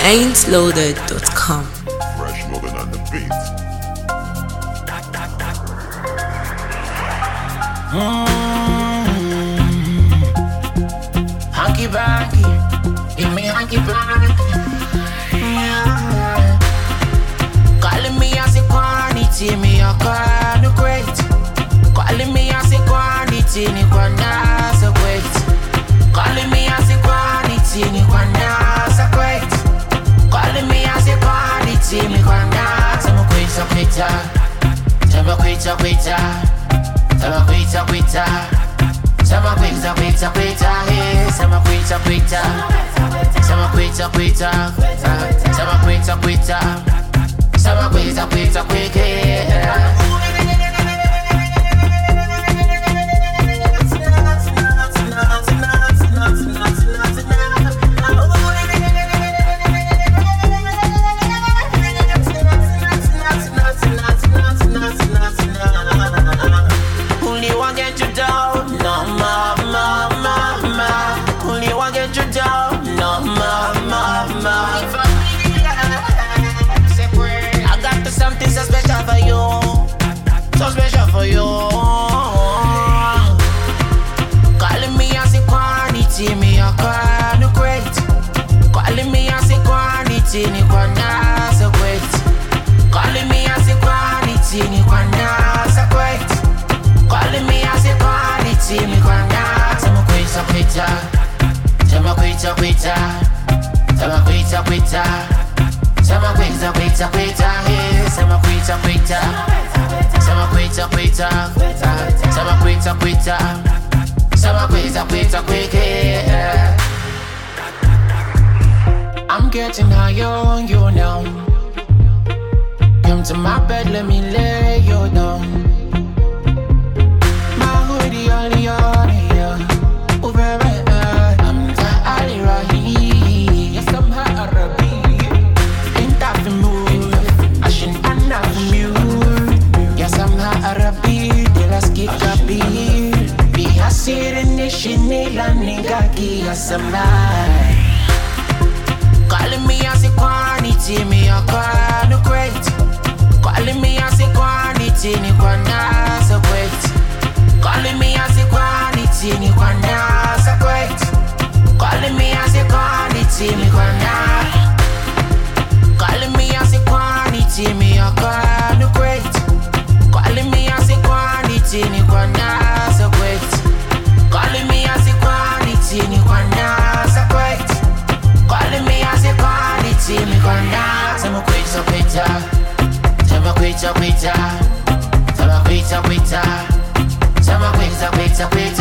ain'tloaded.com. Fresh Logan on the beat. Hanky panky, give me hanky panky. Calling me as a quantity, me a kind of great. Calling me as a quantity, ni quanta so great. Calling me as a quantity, ni quanta so great. Calling me as a quantity, me quanta so great, so great. Tell great, so great. Tell great, so great. Sama kwita kwita kwita hey sama kwita kwita sama kwita kwita sama kwita kwita sama kwita kwita kwita only one get you down. I got something so special for you, so special for you. Calling me as a quantity, me a kind of great. Calling me as a quantity, ni quanta so great. Calling me as a quantity, ni quanta so great. Calling me as a quantity, me quanta so great, so great. Sama kwita kwita, sama kwita kwita, sama kwita kwita kwita, hey, sama kwita kwita, sama kwita kwita, sama kwita kwita, sama kwita kwita kwita. I'm getting high on you now. Come to my bed, let me lay you down. My hoodie on the yeah. Calling me as a quantity, me a kind of great. Calling me as a quantity, ni quanta so great. Calling me as a quantity, ni quanta so great. Calling me as a quantity, me quanta. Calling me as a quantity, me a kind of great. Calling me as a quantity, ni quanta so great. Calling me as a quantity, ni quanta so great. Calling me as a quantity, me quanta. Sama kwita kwita, sama kwita kwita, sama kwita kwita, sama kwita kwita kwita.